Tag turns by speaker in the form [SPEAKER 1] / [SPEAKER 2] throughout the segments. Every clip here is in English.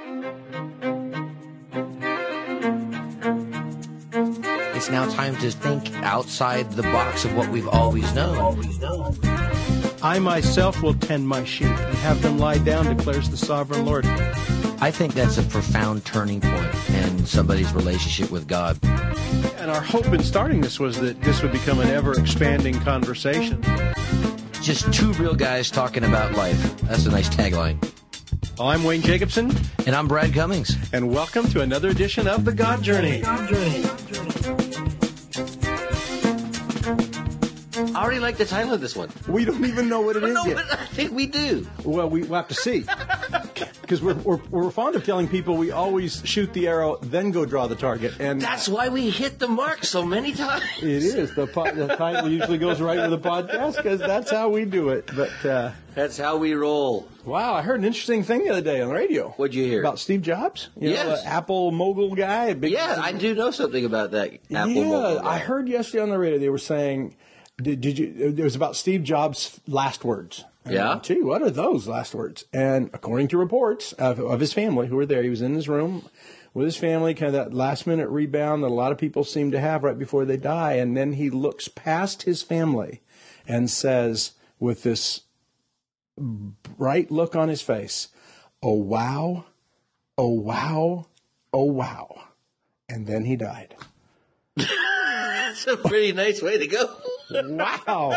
[SPEAKER 1] It's now time to think outside the box of what we've always known.
[SPEAKER 2] I myself will tend my sheep and have them lie down, declares the sovereign Lord.
[SPEAKER 1] I think that's a profound turning point in somebody's relationship with God.
[SPEAKER 2] And our hope in starting this was that this would become an ever-expanding conversation.
[SPEAKER 1] Just two real guys talking about life. That's a nice tagline.
[SPEAKER 2] Well, I'm Wayne Jacobson.
[SPEAKER 1] And I'm Brad Cummings.
[SPEAKER 2] And welcome to another edition of The God Journey.
[SPEAKER 1] I already like the title of this one.
[SPEAKER 2] We don't even know what it is yet.
[SPEAKER 1] But I think we do.
[SPEAKER 2] Well, we'll have to see. Because we're fond of telling people we always shoot the arrow, then go draw the target. And
[SPEAKER 1] that's why we hit the mark so many times.
[SPEAKER 2] It is. The title usually goes right with the podcast because that's how we do it. But
[SPEAKER 1] that's how we roll.
[SPEAKER 2] Wow, I heard an interesting thing the other day on the radio.
[SPEAKER 1] What'd you hear?
[SPEAKER 2] About Steve Jobs?
[SPEAKER 1] Yes.
[SPEAKER 2] The Apple mogul guy.
[SPEAKER 1] I do know something about that Apple mogul guy.
[SPEAKER 2] I heard yesterday on the radio they were saying, it was about Steve Jobs' last words.
[SPEAKER 1] Yeah.
[SPEAKER 2] Gee, what are those last words? And according to reports of his family who were there, he was in his room with his family, kind of that last-minute rebound that a lot of people seem to have right before they die. And then he looks past his family and says, with this bright look on his face, "Oh, wow, oh, wow, oh, wow." And then he died.
[SPEAKER 1] That's a pretty nice way to go.
[SPEAKER 2] Wow.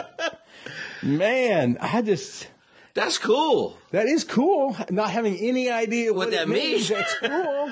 [SPEAKER 2] Man, that's
[SPEAKER 1] cool.
[SPEAKER 2] That is cool. Not having any idea what that means. That's cool.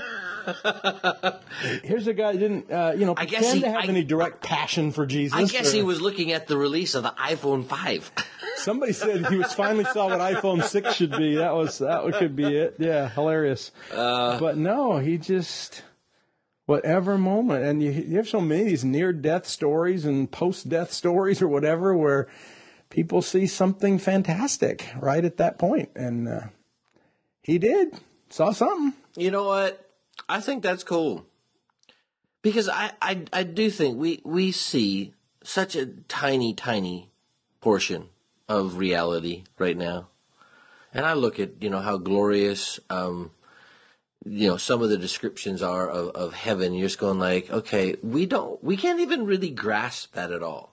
[SPEAKER 2] Here's a guy who didn't, pretend to have any direct passion for Jesus.
[SPEAKER 1] I guess he was looking at the release of the iPhone 5.
[SPEAKER 2] Somebody said he was finally saw what iPhone 6 should be. That could be it. Yeah, hilarious. But no, he just... whatever moment. And you have so many of these near-death stories and post-death stories or whatever where people see something fantastic right at that point. And he saw something.
[SPEAKER 1] You know what? I think that's cool. Because I do think we see such a tiny, tiny portion of reality right now. And I look at, how glorious... some of the descriptions are of heaven. You're just going like, okay, we can't even really grasp that at all.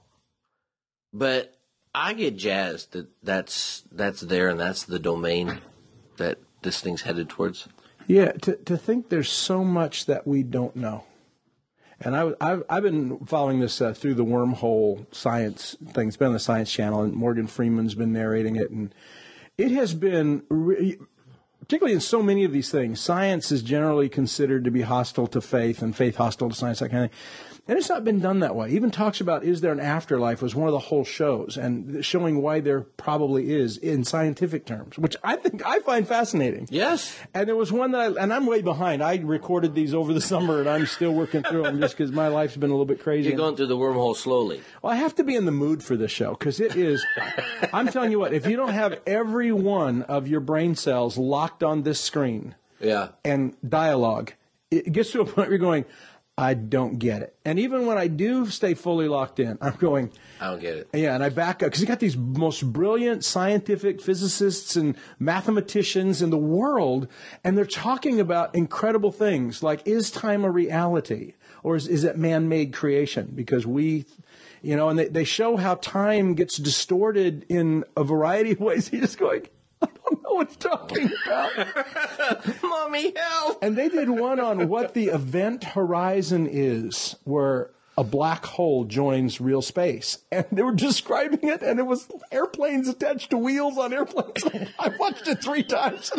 [SPEAKER 1] But I get jazzed that's there and that's the domain that this thing's headed towards.
[SPEAKER 2] Yeah, to think there's so much that we don't know. And I've been following this through the wormhole science thing. It's been on the Science Channel, and Morgan Freeman's been narrating it, and it has been. Particularly in so many of these things, science is generally considered to be hostile to faith and faith hostile to science, that kind of thing. And it's not been done that way. Even talks about, is there an afterlife, was one of the whole shows, and showing why there probably is in scientific terms, which I find fascinating.
[SPEAKER 1] Yes.
[SPEAKER 2] And there was one and I'm way behind. I recorded these over the summer, and I'm still working through them just because my life's been a little bit crazy.
[SPEAKER 1] You're going through the wormhole slowly.
[SPEAKER 2] Well, I have to be in the mood for this show, because it is, I'm telling you what, if you don't have every one of your brain cells locked on this screen and dialogue, it gets to a point where you're going, I don't get it. And even when I do stay fully locked in, I'm going,
[SPEAKER 1] I don't get it.
[SPEAKER 2] Yeah, and I back up because you got these most brilliant scientific physicists and mathematicians in the world, and they're talking about incredible things like, is time a reality, or is it man-made creation? Because and they show how time gets distorted in a variety of ways. You're just going, I don't know what you're talking about.
[SPEAKER 1] Mommy, help!
[SPEAKER 2] And they did one on what the event horizon is, where a black hole joins real space. And they were describing it, and it was airplanes attached to wheels on airplanes. I watched it 3 times.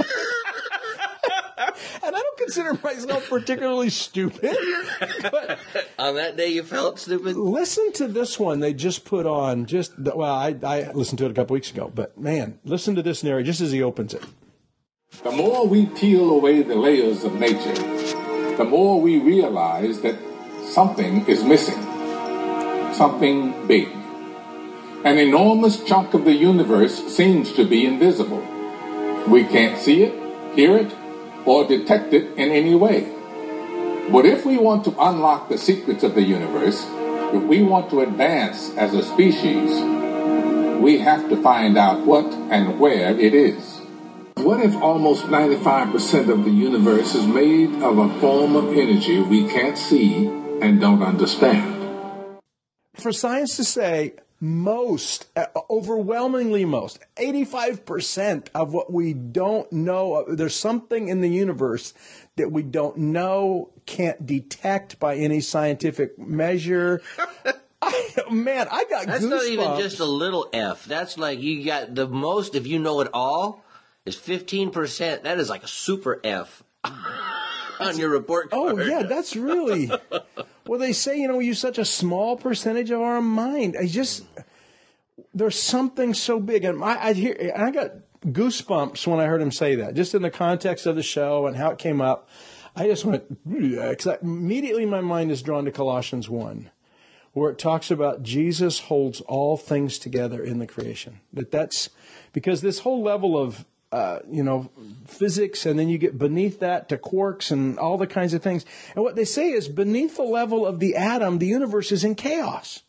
[SPEAKER 2] And I don't consider myself particularly stupid. But
[SPEAKER 1] on that day you felt stupid?
[SPEAKER 2] Listen to this one they just put on. I listened to it a couple weeks ago. But, man, listen to this narrative just as he opens it.
[SPEAKER 3] The more we peel away the layers of nature, the more we realize that something is missing. Something big. An enormous chunk of the universe seems to be invisible. We can't see it, hear it, or detect it in any way. But if we want to unlock the secrets of the universe, if we want to advance as a species, we have to find out what and where it is. What if almost 95% of the universe is made of a form of energy we can't see and don't understand?
[SPEAKER 2] For science to say most, overwhelmingly most, 85% of what we don't know, there's something in the universe that we don't know, can't detect by any scientific measure. Man, I got
[SPEAKER 1] That's
[SPEAKER 2] goosebumps.
[SPEAKER 1] not even just a little F. That's like you got the most, if you know it all, is 15%. That is like a super F on your report card.
[SPEAKER 2] Oh, yeah, that's really... Well, they say, we use such a small percentage of our mind. There's something so big. And I got goosebumps when I heard him say that, just in the context of the show and how it came up. I just went, because immediately my mind is drawn to Colossians 1, where it talks about Jesus holds all things together in the creation. That's because this whole level of physics, and then you get beneath that to quarks and all the kinds of things. And what they say is beneath the level of the atom, the universe is in chaos.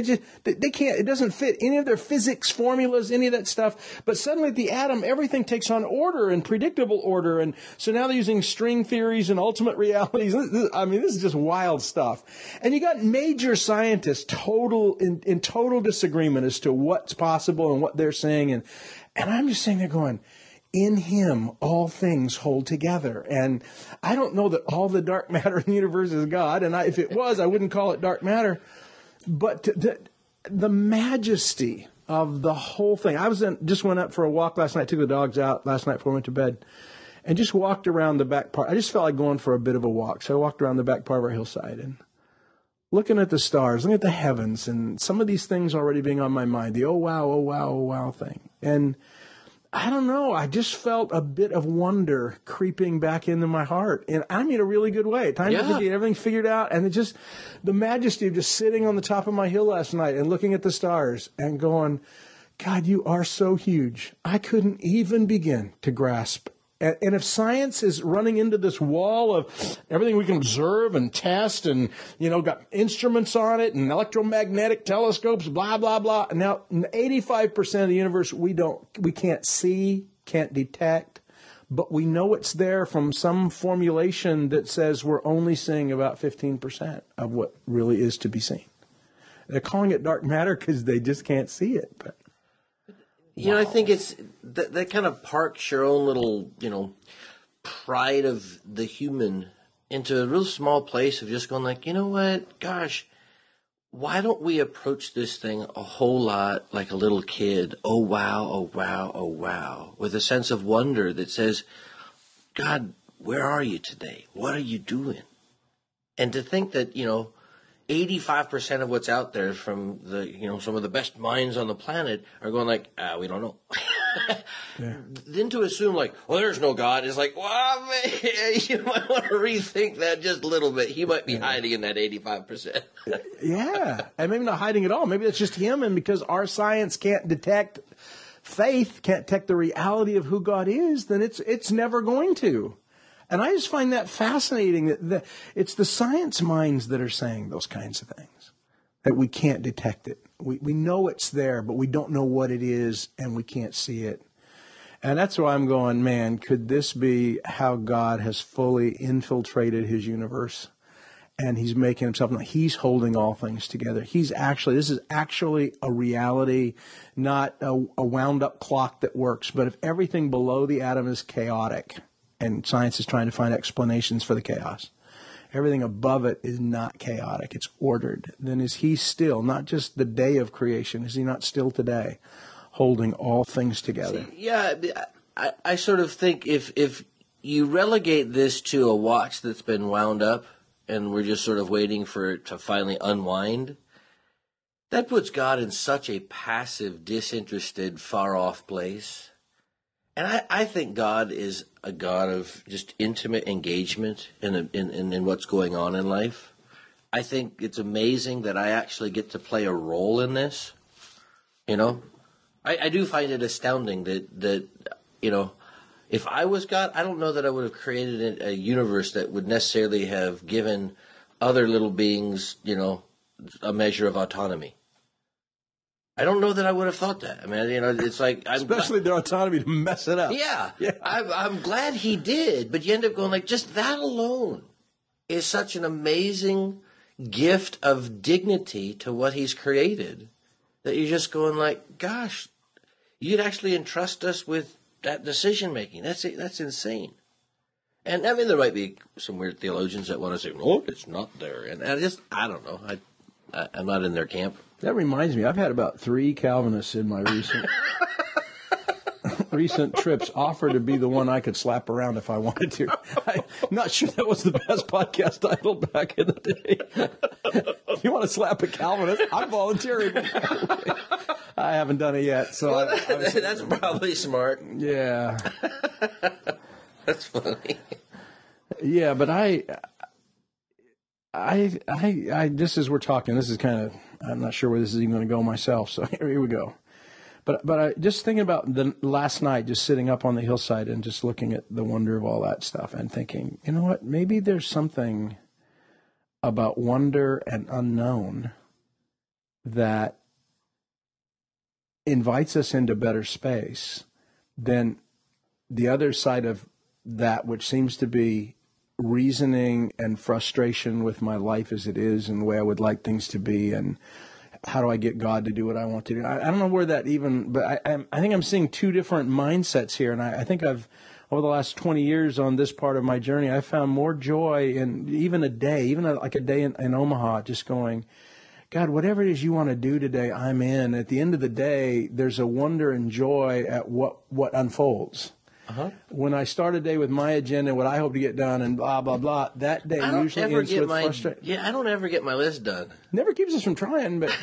[SPEAKER 2] It doesn't fit any of their physics formulas, any of that stuff. But suddenly at the atom, everything takes on order and predictable order. And so now they're using string theories and ultimate realities. This is just wild stuff. And you got major scientists in total disagreement as to what's possible and what they're saying. And I'm just sitting there going, in him, all things hold together. And I don't know that all the dark matter in the universe is God. And if it was, I wouldn't call it dark matter. But the majesty of the whole thing. Just went up for a walk last night, took the dogs out last night before I went to bed, and just walked around the back part. I just felt like going for a bit of a walk. So I walked around the back part of our hillside and looking at the stars, looking at the heavens, and some of these things already being on my mind. The oh wow thing. And I don't know. I just felt a bit of wonder creeping back into my heart. And I mean a really good way. Time to get everything figured out. And the majesty of just sitting on the top of my hill last night and looking at the stars and going, God, you are so huge. I couldn't even begin to grasp. And if science is running into this wall of everything we can observe and test and, got instruments on it and electromagnetic telescopes, blah, blah, blah. Now, 85% of the universe we can't see, can't detect, but we know it's there from some formulation that says we're only seeing about 15% of what really is to be seen. They're calling it dark matter because they just can't see it, but...
[SPEAKER 1] I think it's that kind of parks your own little, pride of the human into a real small place of just going like, you know what, gosh, why don't we approach this thing a whole lot like a little kid? Oh, wow, oh, wow, oh, wow, with a sense of wonder that says, God, where are you today? What are you doing? And to think that, 85% of what's out there from the, some of the best minds on the planet are going like, we don't know. Yeah. Then to assume like, well, there's no God is like, well, man, you might want to rethink that just a little bit. He might be hiding in that 85%.
[SPEAKER 2] Yeah. And maybe not hiding at all. Maybe it's just him. And because our science can't detect faith, can't detect the reality of who God is, then it's never going to. And I just find that fascinating that it's the science minds that are saying those kinds of things, that we can't detect it. We know it's there, but we don't know what it is, and we can't see it. And that's why I'm going, man, could this be how God has fully infiltrated his universe? And he's making himself, he's holding all things together. This is actually a reality, not a wound up clock that works. But if everything below the atom is chaotic, and science is trying to find explanations for the chaos, everything above it is not chaotic, it's ordered, then is he still, not just the day of creation, is he not still today holding all things together?
[SPEAKER 1] See, yeah, I sort of think if you relegate this to a watch that's been wound up and we're just sort of waiting for it to finally unwind, that puts God in such a passive, disinterested, far-off place. And I think God is a God of just intimate engagement in what's going on in life. I think it's amazing that I actually get to play a role in this. I do find it astounding that if I was God, I don't know that I would have created a universe that would necessarily have given other little beings, a measure of autonomy. I don't know that I would have thought that. I mean, it's like
[SPEAKER 2] especially their autonomy to mess it up.
[SPEAKER 1] Yeah. I'm glad he did, but you end up going like, just that alone is such an amazing gift of dignity to what he's created that you're just going like, gosh, you'd actually entrust us with that decision making. That's insane. And I mean, there might be some weird theologians that want to say, no, it's not there. And I don't know. I'm not in their camp.
[SPEAKER 2] That reminds me, I've had about 3 Calvinists in my recent trips offer to be the one I could slap around if I wanted to. I'm not sure that was the best podcast title back in the day. If you want to slap a Calvinist, I'm volunteering. I haven't done it yet, so
[SPEAKER 1] that's probably smart.
[SPEAKER 2] Yeah,
[SPEAKER 1] that's funny.
[SPEAKER 2] Yeah, but I just as we're talking, this is kind of, I'm not sure where this is even going to go myself. So here we go. But I just thinking about the last night, just sitting up on the hillside and just looking at the wonder of all that stuff and thinking, you know what, maybe there's something about wonder and unknown that invites us into better space than the other side of that, which seems to be reasoning and frustration with my life as it is and the way I would like things to be, and how do I get God to do what I want to do? I don't know where that even, but I think I'm seeing 2 different mindsets here. And I think over the last 20 years on this part of my journey, I found more joy in even a day in Omaha, just going, God, whatever it is you want to do today, I'm in. At the end of the day, there's a wonder and joy at what unfolds. Uh-huh. When I start a day with my agenda, what I hope to get done, and blah, blah, blah, that day usually ends with frustration.
[SPEAKER 1] Yeah, I don't ever get my list done.
[SPEAKER 2] Never keeps us from trying, but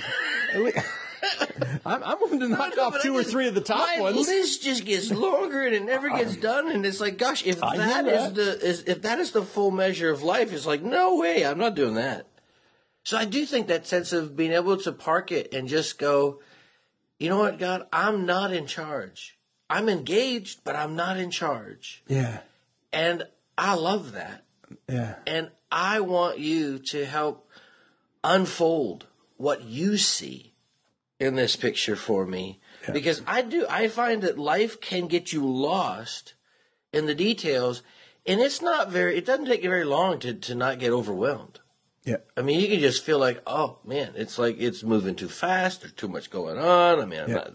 [SPEAKER 2] I'm willing to knock off 2 or 3 of the top ones.
[SPEAKER 1] My list just gets longer and it never gets done, and it's like, gosh, if that is the full measure of life, it's like, no way, I'm not doing that. So I do think that sense of being able to park it and just go, you know what, God, I'm not in charge. I'm engaged, but I'm not in charge.
[SPEAKER 2] Yeah.
[SPEAKER 1] And I love that.
[SPEAKER 2] Yeah.
[SPEAKER 1] And I want you to help unfold what you see in this picture for me. Yeah. Because I find that life can get you lost in the details, and it doesn't take you very long to not get overwhelmed.
[SPEAKER 2] Yeah.
[SPEAKER 1] I mean, you can just feel like, oh man, it's like it's moving too fast, there's too much going on. I mean, I'm not,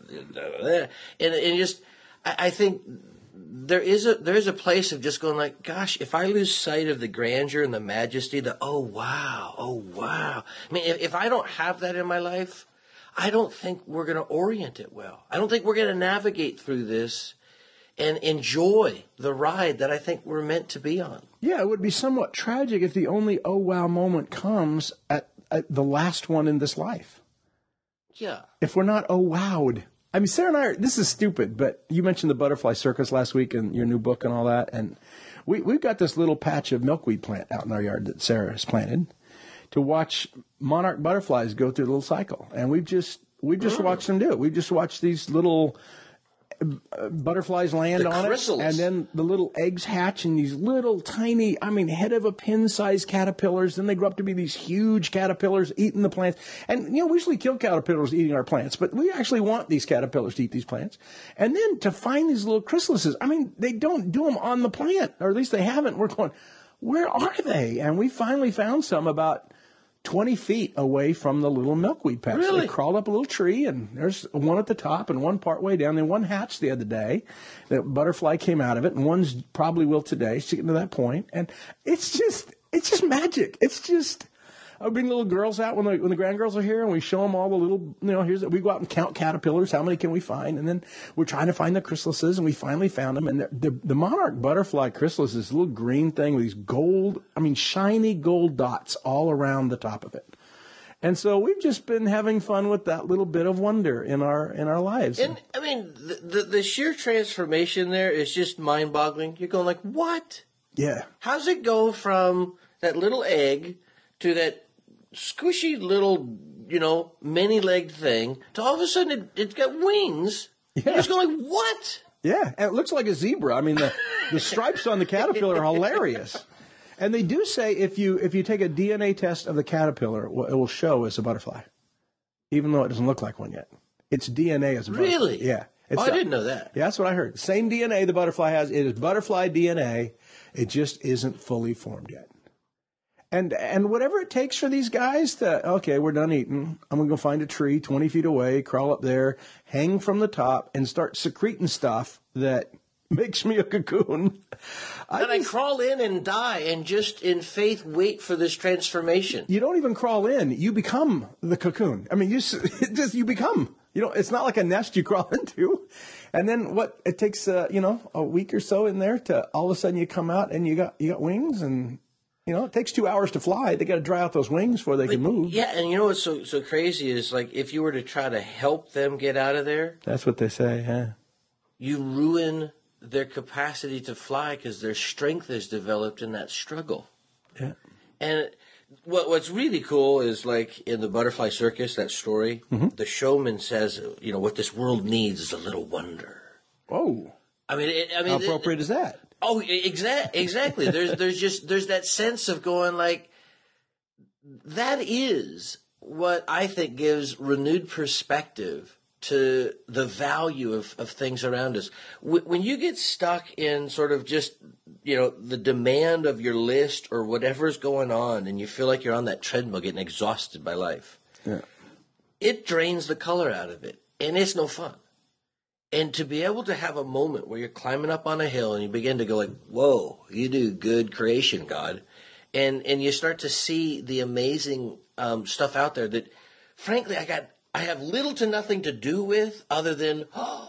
[SPEAKER 1] and just, I think there is a place of just going like, gosh, if I lose sight of the grandeur and the majesty, oh wow. I mean, if I don't have that in my life, I don't think we're going to orient it well. I don't think we're going to navigate through this and enjoy the ride that I think we're meant to be on.
[SPEAKER 2] Yeah, it would be somewhat tragic if the only oh wow moment comes at the last one in this life.
[SPEAKER 1] Yeah.
[SPEAKER 2] If we're not oh wowed. I mean, Sarah and I this is stupid, but you mentioned the butterfly circus last week and your new book and all that. And we've got this little patch of milkweed plant out in our yard that Sarah has planted to watch monarch butterflies go through the little cycle. And we've just watched them do it. We've just watched these little butterflies land on it, and then the little eggs hatch in these little tiny, head of a pin-sized caterpillars. Then they grow up to be these huge caterpillars eating the plants. And, we usually kill caterpillars eating our plants, but we actually want these caterpillars to eat these plants. And then to find these little chrysalises, they don't do them on the plant, or at least they haven't. We're going, where are they? And we finally found some about 20 feet away from the little milkweed patch.
[SPEAKER 1] Really?
[SPEAKER 2] They crawled up a little tree, and there's one at the top and one part way down. Then one hatched the other day. The butterfly came out of it, and one's probably will today. She's getting to that point. And it's just magic. It's just, I bring little girls out when the grandgirls are here, and we show them all the little, we go out and count caterpillars. How many can we find? And then we're trying to find the chrysalises, and we finally found them. And the monarch butterfly chrysalis is this little green thing with these shiny gold dots all around the top of it. And so we've just been having fun with that little bit of wonder in our lives.
[SPEAKER 1] And the sheer transformation there is just mind-boggling. You're going like, what?
[SPEAKER 2] Yeah.
[SPEAKER 1] How's it go from that little egg to that squishy little, many-legged thing to all of a sudden it's got wings? Yeah. You're just going like, what?
[SPEAKER 2] Yeah, and it looks like a zebra. The stripes on the caterpillar are hilarious. And they do say if you take a DNA test of the caterpillar, it will show as a butterfly, even though it doesn't look like one yet. Its DNA is a butterfly.
[SPEAKER 1] Really?
[SPEAKER 2] Yeah.
[SPEAKER 1] I didn't know that.
[SPEAKER 2] Yeah, that's what I heard. Same DNA the butterfly has. It is butterfly DNA. It just isn't fully formed yet. And whatever it takes for these guys to, okay, we're done eating. I'm going to go find a tree 20 feet away, crawl up there, hang from the top, and start secreting stuff that makes me a cocoon.
[SPEAKER 1] I crawl in and die and just in faith wait for this transformation.
[SPEAKER 2] You don't even crawl in. You become the cocoon. I mean, you become. It's not like a nest you crawl into. And then it takes, a week or so in there to all of a sudden you come out and you got wings and, it takes 2 hours to fly. They got to dry out those wings before they can move.
[SPEAKER 1] Yeah, and you know what's so crazy is like if you were to try to help them get out of there.
[SPEAKER 2] That's what they say, yeah.
[SPEAKER 1] You ruin their capacity to fly because their strength is developed in that struggle.
[SPEAKER 2] Yeah.
[SPEAKER 1] And what's really cool is like in the Butterfly Circus, that story, the showman says, what this world needs is a little wonder.
[SPEAKER 2] Oh.
[SPEAKER 1] I mean,
[SPEAKER 2] how appropriate is that?
[SPEAKER 1] Oh, exactly. There's that sense of going like, that is what I think gives renewed perspective to the value of things around us. When you get stuck in sort of just, the demand of your list or whatever's going on and you feel like you're on that treadmill getting exhausted by life, it drains the color out of it and it's no fun. And to be able to have a moment where you're climbing up on a hill and you begin to go like, whoa, you do good creation, God. And you start to see the amazing stuff out there that, frankly, I have little to nothing to do with other than,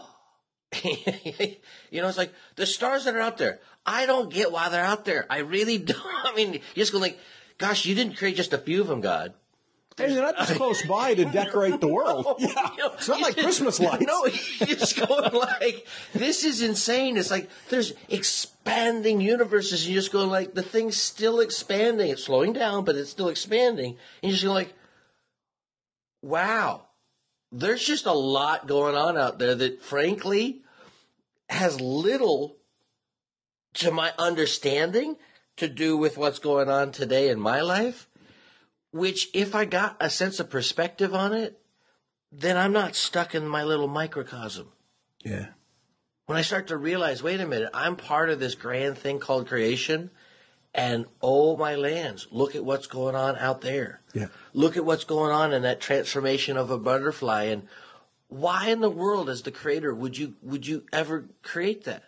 [SPEAKER 1] it's like the stars that are out there. I don't get why they're out there. I really don't. I mean, you just go like, gosh, you didn't create just a few of them, God.
[SPEAKER 2] Hey, they're not just close by to decorate the world. Yeah. It's not like Christmas lights.
[SPEAKER 1] No, you're just going like, this is insane. It's like there's expanding universes, and you're just going like, the thing's still expanding. It's slowing down, but it's still expanding. And you're just going like, wow, there's just a lot going on out there that, frankly, has little, to my understanding, to do with what's going on today in my life. Which, if I got a sense of perspective on it, then I'm not stuck in my little microcosm.
[SPEAKER 2] Yeah.
[SPEAKER 1] When I start to realize, wait a minute, I'm part of this grand thing called creation, and oh my lands, look at what's going on out there.
[SPEAKER 2] Yeah.
[SPEAKER 1] Look at what's going on in that transformation of a butterfly, and why in the world, as the creator, would you ever create that?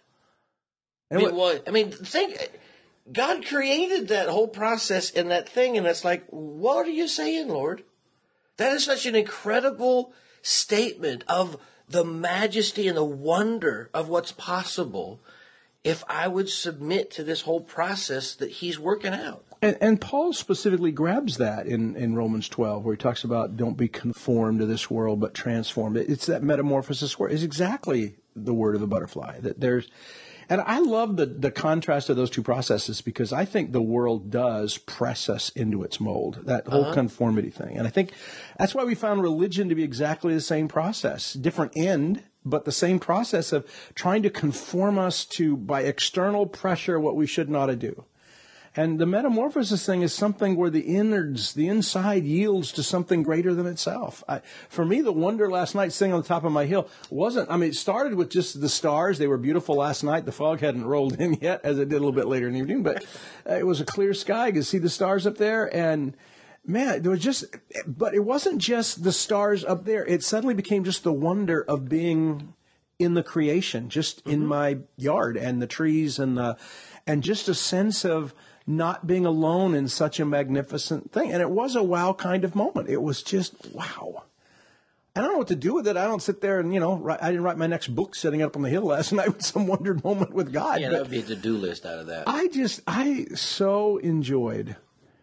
[SPEAKER 1] Think. God created that whole process in that thing, and it's like, what are you saying, Lord? That is such an incredible statement of the majesty and the wonder of what's possible if I would submit to this whole process that he's working out.
[SPEAKER 2] And Paul specifically grabs that in Romans 12, where he talks about don't be conformed to this world, but transformed. It's that metamorphosis word. It's exactly the word of the butterfly. And I love the contrast of those two processes because I think the world does press us into its mold, that whole conformity thing. And I think that's why we found religion to be exactly the same process, different end, but the same process of trying to conform us to, by external pressure, what we should not do. And the metamorphosis thing is something where the innards, the inside yields to something greater than itself. For me, the wonder last night sitting on the top of my hill it started with just the stars. They were beautiful last night. The fog hadn't rolled in yet, as it did a little bit later in the evening, but it was a clear sky. You could see the stars up there, and man, but it wasn't just the stars up there. It suddenly became just the wonder of being in the creation, just in my yard and the trees and just a sense of not being alone in such a magnificent thing. And it was a wow kind of moment. It was just wow. I don't know what to do with it. I don't sit there and, I didn't write my next book sitting up on the hill last night with some wondered moment with God.
[SPEAKER 1] Yeah, that would be a to-do list out of that.
[SPEAKER 2] I so enjoy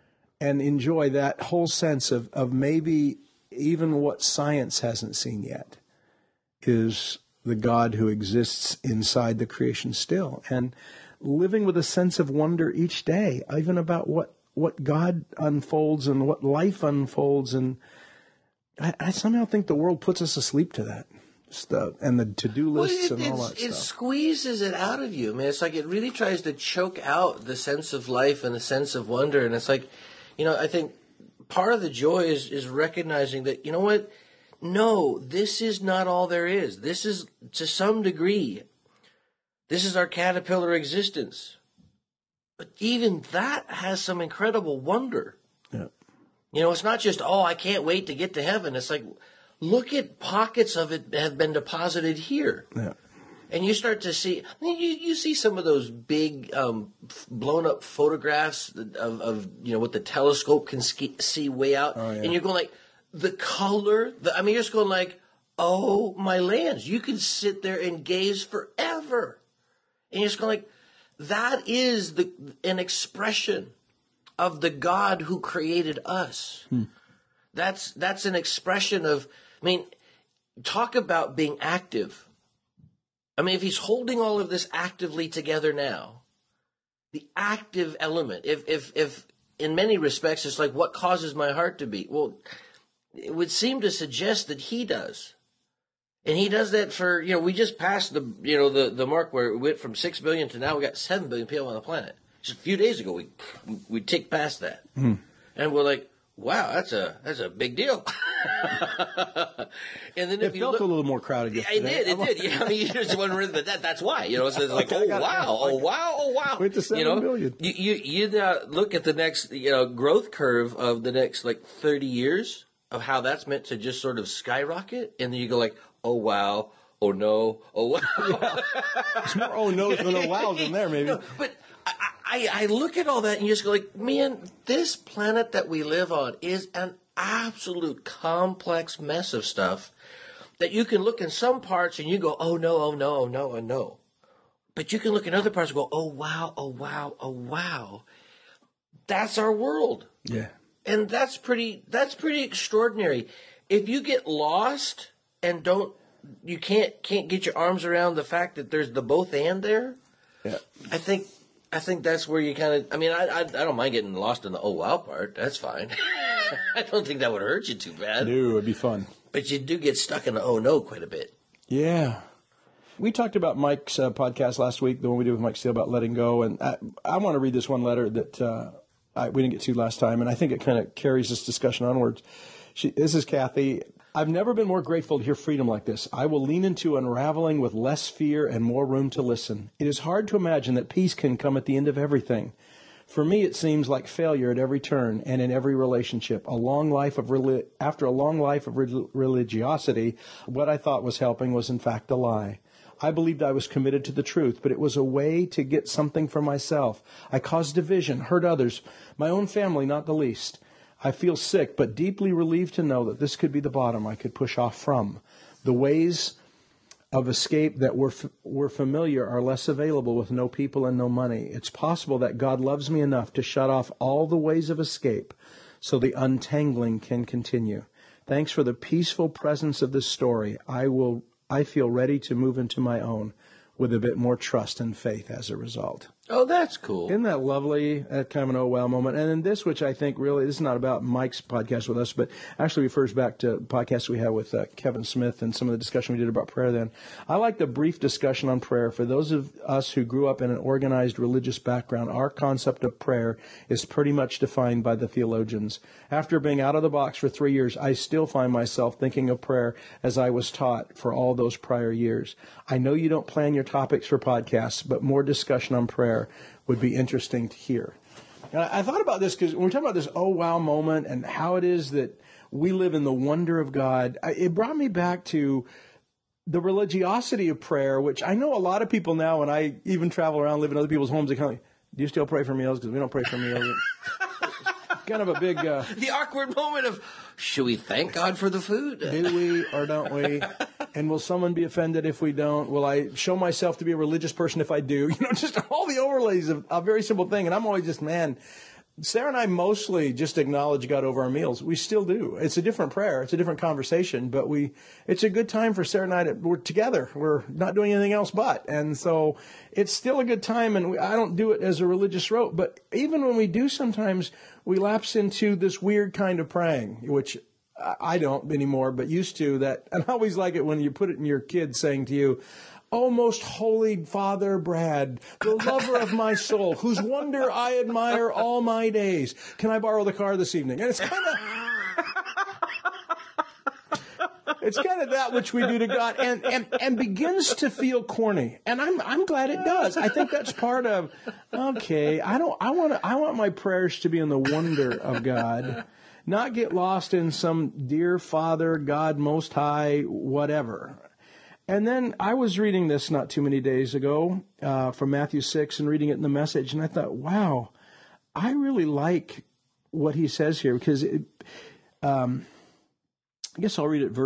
[SPEAKER 2] that whole sense of maybe even what science hasn't seen yet is the God who exists inside the creation still. And living with a sense of wonder each day, even about what God unfolds and what life unfolds. And I somehow think the world puts us asleep to that stuff and the to-do lists and all that stuff.
[SPEAKER 1] It squeezes it out of you. I mean, it's like it really tries to choke out the sense of life and the sense of wonder. And it's like, I think part of the joy is recognizing that, no, this is not all there is. This is, to some degree, this is our caterpillar existence. But even that has some incredible wonder.
[SPEAKER 2] Yeah.
[SPEAKER 1] You know, it's not just, oh, I can't wait to get to heaven. It's like, look at pockets of it that have been deposited here.
[SPEAKER 2] Yeah.
[SPEAKER 1] And you start to see, I mean, you see some of those big blown up photographs of what the telescope can see way out.
[SPEAKER 2] Oh, yeah.
[SPEAKER 1] And you're going like, the color, you're just going like, oh, my lands. You can sit there and gaze forever. And you're just going like, that is an expression of the God who created us. That's an expression of, talk about being active. If he's holding all of this actively together now, the active element, if in many respects it's like, what causes my heart to beat? Well, it would seem to suggest that he does. And he does that for, we just passed the mark where it went from 6 billion to now we got 7 billion people on the planet. Just a few days ago, we ticked past that. And we're like, wow, that's a big deal. And then
[SPEAKER 2] it felt a little more crowded yesterday.
[SPEAKER 1] It did. Yeah, you just wondering that's why. So it's like, oh wow.
[SPEAKER 2] Went to 7 billion.
[SPEAKER 1] You look at the next growth curve of the next 30 years of how that's meant to just sort of skyrocket, and then you go like, oh wow, oh no, oh wow.
[SPEAKER 2] Yeah. It's more oh no's than oh wows in there, maybe.
[SPEAKER 1] No, but I look at all that and you just go like, man, this planet that we live on is an absolute complex mess of stuff that you can look in some parts and you go, oh no, oh no, oh no, oh no. But you can look in other parts and go, oh wow, oh wow, oh wow. That's our world.
[SPEAKER 2] Yeah.
[SPEAKER 1] And that's pretty extraordinary. If you get lost and you can't get your arms around the fact that there's the both and there.
[SPEAKER 2] Yeah.
[SPEAKER 1] I think that's where you kind of, I don't mind getting lost in the oh wow part. That's fine. I don't think that would hurt you too bad.
[SPEAKER 2] No, it'd be fun.
[SPEAKER 1] But you do get stuck in the oh no quite a bit.
[SPEAKER 2] Yeah. We talked about Mike's podcast last week, the one we did with Mike Steele about letting go. And I want to read this one letter that we didn't get to last time. And I think it kind of carries this discussion onwards. This is Kathy. I've never been more grateful to hear freedom like this. I will lean into unraveling with less fear and more room to listen. It is hard to imagine that peace can come at the end of everything. For me, it seems like failure at every turn and in every relationship. After a long life of religiosity, what I thought was helping was in fact a lie. I believed I was committed to the truth, but it was a way to get something for myself. I caused division, hurt others, my own family not the least. I feel sick, but deeply relieved to know that this could be the bottom I could push off from. The ways of escape that were familiar are less available with no people and no money. It's possible that God loves me enough to shut off all the ways of escape so the untangling can continue. Thanks for the peaceful presence of this story. I feel ready to move into my own with a bit more trust and faith as a result.
[SPEAKER 1] Oh, that's cool.
[SPEAKER 2] Isn't that lovely? Kind of an oh wow moment. And then this, which I think really, this is not about Mike's podcast with us, but actually refers back to podcasts we had with Kevin Smith and some of the discussion we did about prayer then. I like the brief discussion on prayer. For those of us who grew up in an organized religious background, our concept of prayer is pretty much defined by the theologians. After being out of the box for 3 years, I still find myself thinking of prayer as I was taught for all those prior years. I know you don't plan your topics for podcasts, but more discussion on prayer would be interesting to hear. And I thought about this because when we're talking about this oh wow moment and how it is that we live in the wonder of God, it brought me back to the religiosity of prayer, which I know a lot of people now, when I even travel around, live in other people's homes, they kind of like, do you still pray for meals? Because we don't pray for meals. Kind of a big...
[SPEAKER 1] the awkward moment of, should we thank God for the food?
[SPEAKER 2] Do we or don't we? And will someone be offended if we don't? Will I show myself to be a religious person if I do? Just all the overlays of a very simple thing. And I'm always just, man, Sarah and I mostly just acknowledge God over our meals. We still do. It's a different prayer. It's a different conversation. But it's a good time for Sarah and I we're together. We're not doing anything else but. And so it's still a good time. And I don't do it as a religious rote. But even when we do, sometimes we lapse into this weird kind of praying, which I don't anymore, but used to. That, and I always like it when you put it in your kid saying to you, "Oh, most holy Father Brad, the lover of my soul, whose wonder I admire all my days. Can I borrow the car this evening?" And it's kind of... It's kind of that which we do to God, and begins to feel corny. And I'm glad it does. I think that's part of, okay, I want my prayers to be in the wonder of God, not get lost in some dear Father, God Most High, whatever. And then I was reading this not too many days ago from Matthew 6 and reading it in the Message, and I thought, wow, I really like what he says here, because I guess I'll read it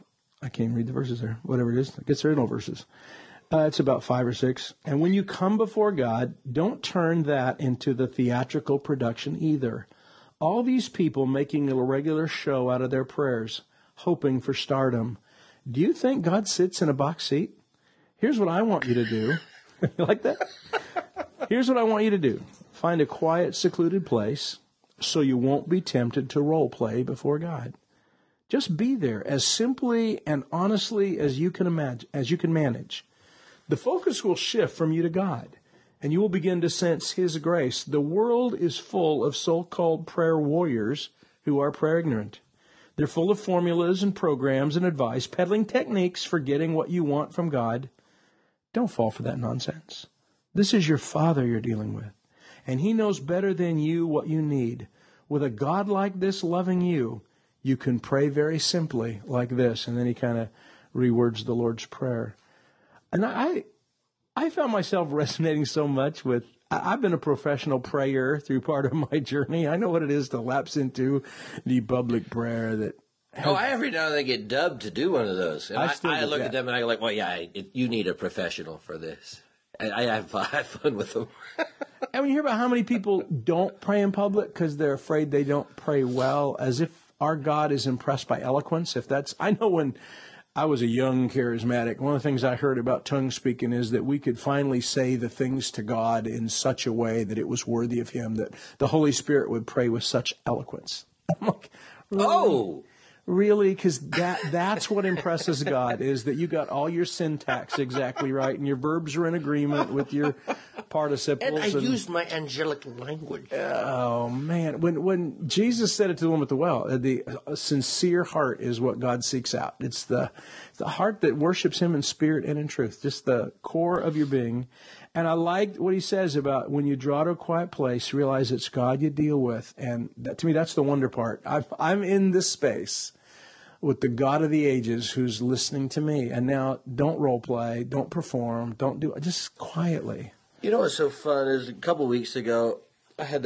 [SPEAKER 2] I can't even read the verses there, whatever it is. I guess there are no verses. It's about 5 or 6. And when you come before God, don't turn that into the theatrical production either. All these people making a regular show out of their prayers, hoping for stardom. Do you think God sits in a box seat? Here's what I want you to do. You like that? Here's what I want you to do. Find a quiet, secluded place so you won't be tempted to role play before God. Just be there as simply and honestly as you can imagine, as you can manage. The focus will shift from you to God, and you will begin to sense His grace. The world is full of so-called prayer warriors who are prayer ignorant. They're full of formulas and programs and advice, peddling techniques for getting what you want from God. Don't fall for that nonsense. This is your Father you're dealing with, and He knows better than you what you need. With a God like this loving you, you can pray very simply like this. And then he kind of rewords the Lord's Prayer. And I found myself resonating so much with, I've been a professional prayer through part of my journey. I know what it is to lapse into the public prayer that.
[SPEAKER 1] I every now and then get dubbed to do one of those. And I look at them and I go like, well, yeah, you need a professional for this. I have fun with them.
[SPEAKER 2] And when you hear about how many people don't pray in public because they're afraid they don't pray well, as if our God is impressed by eloquence. I know when I was a young charismatic, one of the things I heard about tongue speaking is that we could finally say the things to God in such a way that it was worthy of Him, that the Holy Spirit would pray with such eloquence. I'm like, really?
[SPEAKER 1] Oh!
[SPEAKER 2] Really? Because that's what impresses God, is that you got all your syntax exactly right and your verbs are in agreement with your participles.
[SPEAKER 1] And I used my angelic language.
[SPEAKER 2] Oh, man. When Jesus said it to the woman at the well, the sincere heart is what God seeks out. It's the heart that worships Him in spirit and in truth, just the core of your being. And I liked what He says about when you draw to a quiet place, realize it's God you deal with. And to me, that's the wonder part. I'm in this space with the God of the ages who's listening to me. And now don't role play, don't perform, don't do it, just quietly.
[SPEAKER 1] You know what's so fun is a couple of weeks ago, I had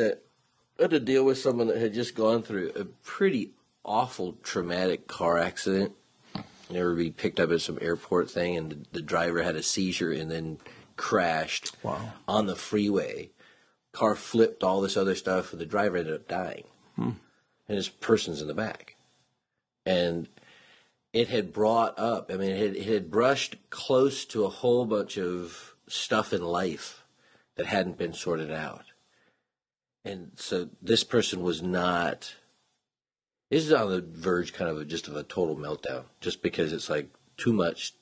[SPEAKER 1] to deal with someone that had just gone through a pretty awful traumatic car accident. They were being picked up at some airport thing, and the driver had a seizure and then crashed on the freeway. Car flipped, all this other stuff, and the driver ended up dying. And this person's in the back. And it had brought up, it had brushed close to a whole bunch of stuff in life that hadn't been sorted out. And so this person was not, this is on the verge kind of of a total meltdown, just because it's like too much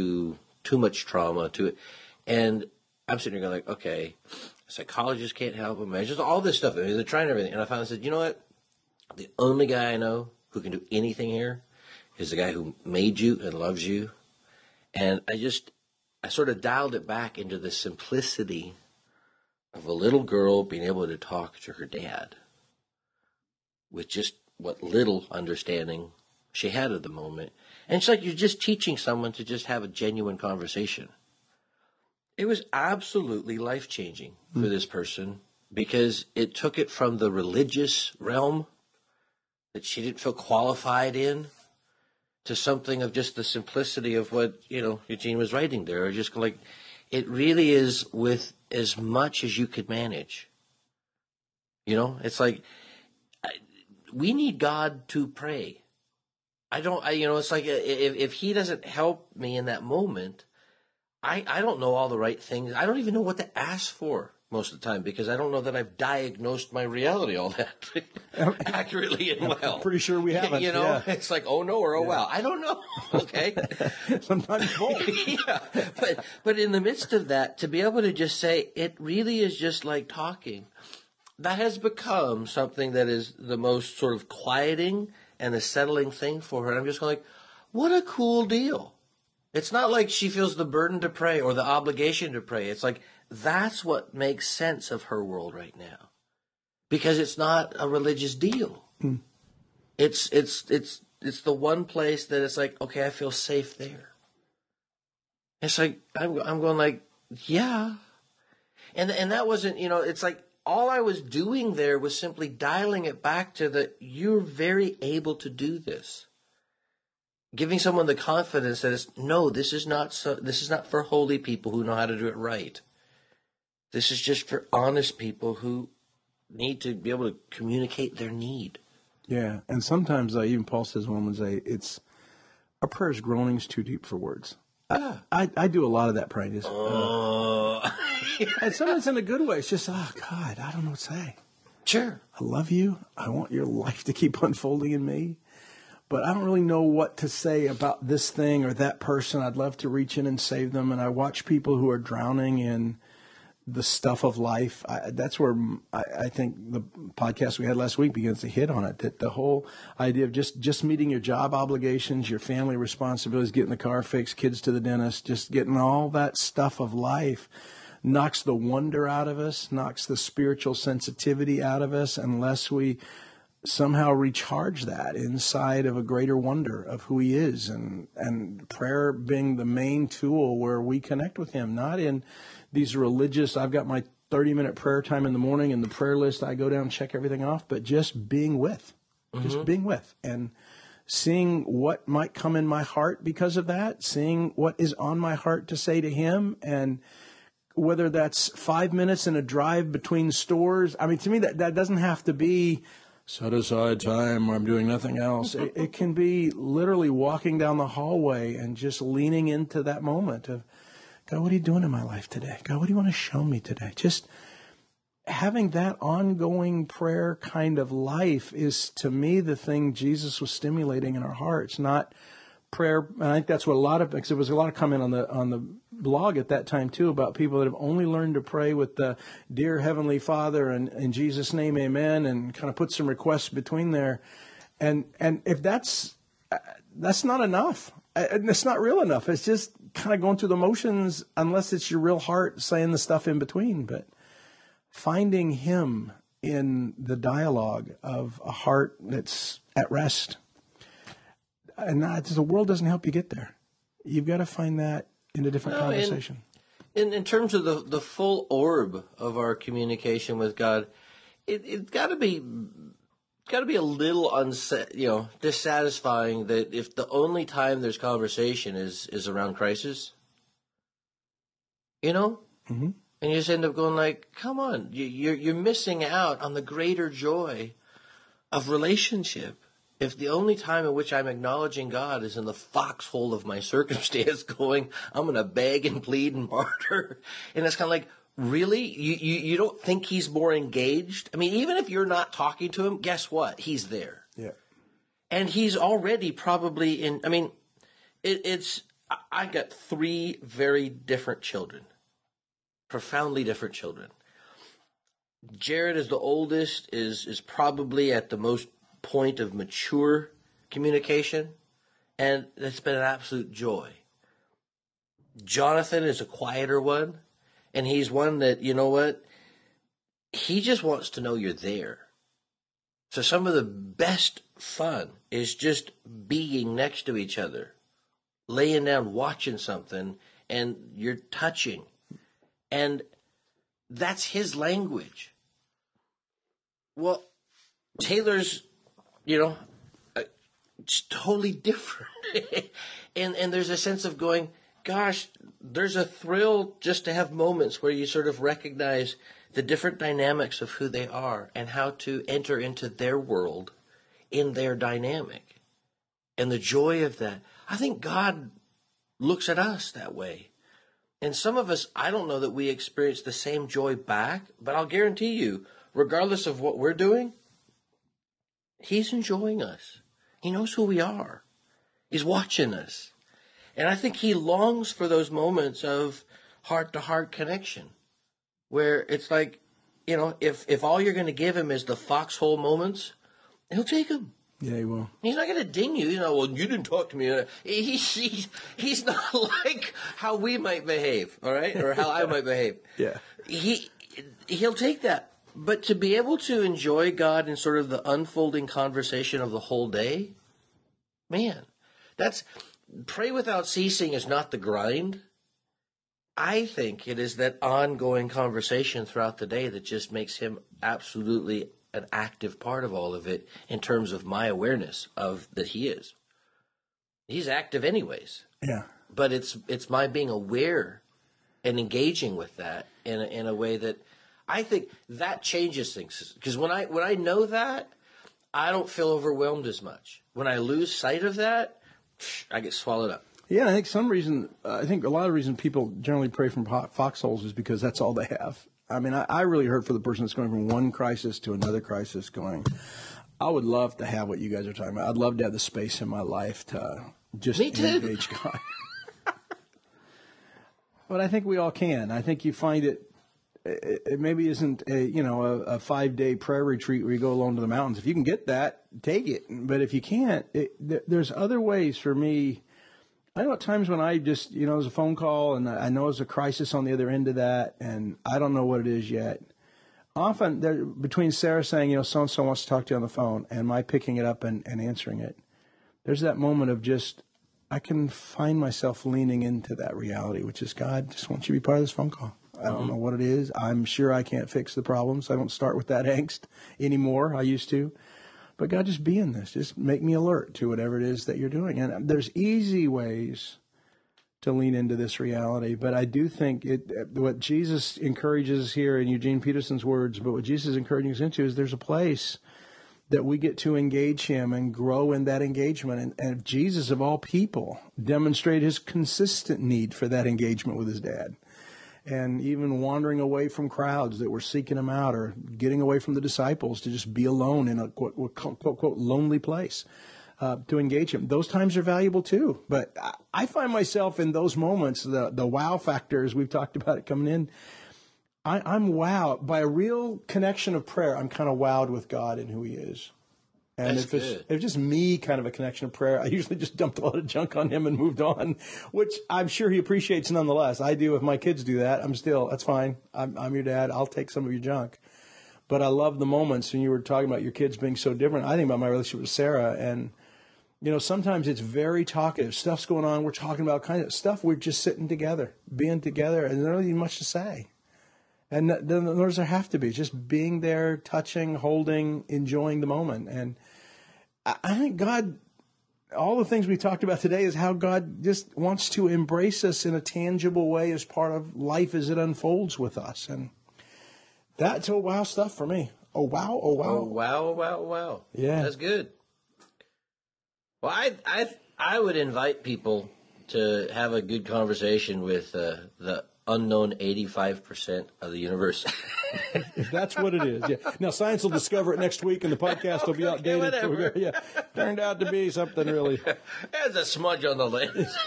[SPEAKER 1] trauma to it. And I'm sitting here going like, okay, psychologists can't help them. Just all this stuff. They're trying everything. And I finally said, you know what? The only guy I know who can do anything here is the guy who made you and loves you. And I sort of dialed it back into the simplicity of a little girl being able to talk to her dad with just what little understanding she had at the moment. And it's like you're just teaching someone to just have a genuine conversation. It was absolutely life-changing for this person, because it took it from the religious realm that she didn't feel qualified in to something of just the simplicity of what, Eugene was writing there. Just like, it really is with as much as you could manage. It's like, we need God to pray. It's like if He doesn't help me in that moment, I don't know all the right things. I don't even know what to ask for most of the time, because I don't know that I've diagnosed my reality all that accurately and well.
[SPEAKER 2] I'm pretty sure we haven't.
[SPEAKER 1] It's like, oh no, or oh wow. I don't know. Okay.
[SPEAKER 2] Sometimes both.
[SPEAKER 1] Yeah. But in the midst of that, to be able to just say, it really is just like talking, that has become something that is the most sort of quieting and the settling thing for her. And I'm just going like, What a cool deal. It's not like she feels the burden to pray or the obligation to pray. It's like that's what makes sense of her world right now. Because it's not a religious deal. Mm. It's the one place that it's like, okay, I feel safe there. It's like I'm going like, yeah. And that wasn't, it's like all I was doing there was simply dialing it back to that you're very able to do this. Giving someone the confidence that this is not for holy people who know how to do it right. This is just for honest people who need to be able to communicate their need.
[SPEAKER 2] Yeah, and sometimes even Paul says in Romans 8, it's our prayer is groanings too deep for words. Yeah. I do a lot of that praying. Just, and sometimes in a good way. It's just, oh, God, I don't know what to say.
[SPEAKER 1] Sure.
[SPEAKER 2] I love you. I want your life to keep unfolding in me. But I don't really know what to say about this thing or that person. I'd love to reach in and save them. And I watch people who are drowning in the stuff of life. That's where I think the podcast we had last week begins to hit on it. That the whole idea of just meeting your job obligations, your family responsibilities, getting the car fixed, kids to the dentist, just getting all that stuff of life knocks the wonder out of us, knocks the spiritual sensitivity out of us unless we somehow recharge that inside of a greater wonder of who he is, and prayer being the main tool where we connect with him, not in these religious, I've got my 30-minute prayer time in the morning and the prayer list, I go down and check everything off, but just being with, just being with and seeing what might come in my heart because of that, seeing what is on my heart to say to him, and whether that's 5 minutes in a drive between stores. I mean, to me, that doesn't have to be set aside time where I'm doing nothing else. It can be literally walking down the hallway and just leaning into that moment of, God, what are you doing in my life today? God, what do you want to show me today? Just having that ongoing prayer kind of life is, to me, the thing Jesus was stimulating in our hearts, not prayer. And I think that's what because there was a lot of comment on the blog at that time too about people that have only learned to pray with the dear Heavenly Father and in Jesus' name, amen, and kind of put some requests between there. And if that's not enough. It's not real enough. It's just kind of going through the motions unless it's your real heart saying the stuff in between. But finding him in the dialogue of a heart that's at rest. And the world doesn't help you get there. You've got to find that in a different conversation.
[SPEAKER 1] In terms of the full orb of our communication with God, it's got to be a little dissatisfying that if the only time there's conversation is around crisis, mm-hmm. And you just end up going like, come on, you're missing out on the greater joy of relationship. If the only time in which I'm acknowledging God is in the foxhole of my circumstance going, I'm going to beg and plead and barter. And it's kind of like, really? You don't think he's more engaged? I mean, even if you're not talking to him, guess what? He's there.
[SPEAKER 2] Yeah.
[SPEAKER 1] And he's already probably I got 3 very different children. Profoundly different children. Jared is the oldest, is probably at the most point of mature communication, and it's been an absolute joy. Jonathan is a quieter one, and he's one that, he just wants to know you're there. So some of the best fun is just being next to each other, laying down, watching something, and you're touching. And that's his language. Well, Taylor's, it's totally different. and there's a sense of going, gosh, there's a thrill just to have moments where you sort of recognize the different dynamics of who they are and how to enter into their world in their dynamic. And the joy of that. I think God looks at us that way. And some of us, I don't know that we experience the same joy back, but I'll guarantee you, regardless of what we're doing, he's enjoying us. He knows who we are. He's watching us. And I think he longs for those moments of heart-to-heart connection where it's like, if all you're going to give him is the foxhole moments, he'll take them.
[SPEAKER 2] Yeah, he will.
[SPEAKER 1] He's not going to ding you. Well, you didn't talk to me. He's not like how we might behave, all right? Or how I might behave.
[SPEAKER 2] Yeah.
[SPEAKER 1] He'll take that. But to be able to enjoy God in sort of the unfolding conversation of the whole day, man, pray without ceasing is not the grind. I think it is that ongoing conversation throughout the day that just makes him absolutely an active part of all of it in terms of my awareness of that he is. He's active anyways.
[SPEAKER 2] Yeah.
[SPEAKER 1] But it's my being aware and engaging with that in a way that I think that changes things. Because when I know that, I don't feel overwhelmed as much. When I lose sight of that, I get swallowed up.
[SPEAKER 2] Yeah, and I think a lot of the reason people generally pray from foxholes is because that's all they have. I mean, I really hurt for the person that's going from one crisis to another crisis going, I would love to have what you guys are talking about. I'd love to have the space in my life to just engage God. But I think we all can. I think you find it maybe isn't a 5-day prayer retreat where you go alone to the mountains. If you can get that, take it. But if you can't, there's other ways for me. I know at times when I just, there's a phone call and I know there's a crisis on the other end of that and I don't know what it is yet. Often between Sarah saying, so-and-so wants to talk to you on the phone and my picking it up and answering it, there's that moment of just, I can find myself leaning into that reality, which is God just wants you to be part of this phone call. I don't know what it is. I'm sure I can't fix the problems. I don't start with that angst anymore. I used to. But God, just be in this. Just make me alert to whatever it is that you're doing. And there's easy ways to lean into this reality. But I do think what Jesus encourages here in Eugene Peterson's words, but what Jesus is encouraging us into is there's a place that we get to engage him and grow in that engagement. And Jesus, of all people, demonstrated his consistent need for that engagement with his dad. And even wandering away from crowds that were seeking him out or getting away from the disciples to just be alone in a quote, quote, lonely place to engage him. Those times are valuable too. But I find myself in those moments, the wow factor, as we've talked about it coming in, I'm wowed by a real connection of prayer. I'm kind of wowed with God and who he is. And if it's just me kind of a connection of prayer, I usually just dumped a lot of junk on him and moved on, which I'm sure he appreciates nonetheless. I do. If my kids do that, that's fine. I'm your dad. I'll take some of your junk. But I love the moments, and you were talking about your kids being so different. I think about my relationship with Sarah, and, sometimes it's very talkative. Stuff's going on. We're talking about kind of stuff. We're just sitting together, being together, and there's not really much to say. And nor does there have to be. It's just being there, touching, holding, enjoying the moment. And I think God, all the things we talked about today is how God just wants to embrace us in a tangible way as part of life as it unfolds with us. And that's wow stuff for me. Oh, wow. Oh, wow.
[SPEAKER 1] Oh, wow, wow, wow.
[SPEAKER 2] Yeah.
[SPEAKER 1] That's good. Well, I would invite people to have a good conversation with the unknown 85% of the universe.
[SPEAKER 2] If that's what it is, yeah. Now, science will discover it next week, and the podcast will be outdated.
[SPEAKER 1] Whatever.
[SPEAKER 2] So turned out to be something really.
[SPEAKER 1] There's a smudge on the lens.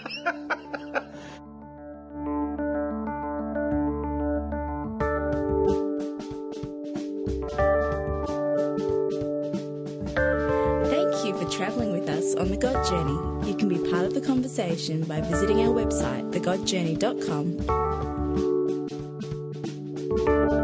[SPEAKER 4] Thank you for traveling with us on The God Journey. You can be part of the conversation by visiting our website, thegodjourney.com.